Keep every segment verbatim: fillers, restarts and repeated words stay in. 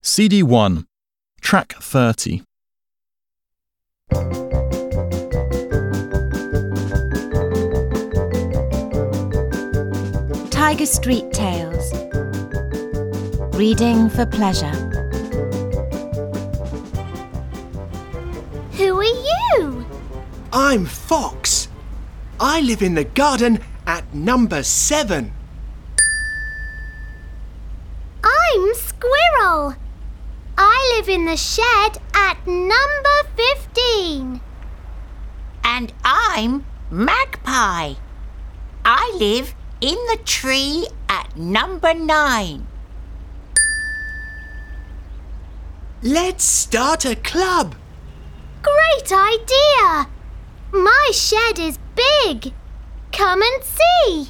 C D one, Track thirty. Tiger Street Tales. Reading for pleasure. Who are you? I'm Fox. I live in the garden at number seven. I'm Squirrel. I live in the shed at number fifteen. And I'm Magpie. I live in the tree at number nine. Let's start a club. Great idea! My shed is big. Come and see.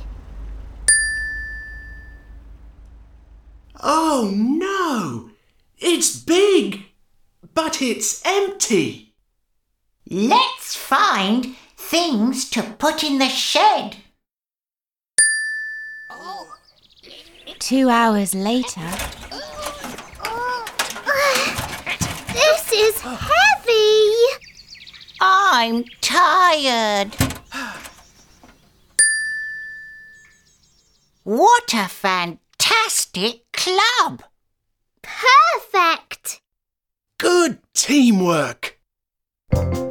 Oh no! It's big, but it's empty. Let's find things to put in the shed. Two hours later. This is heavy. I'm tired. What a fantastic club! Perfect. Good teamwork.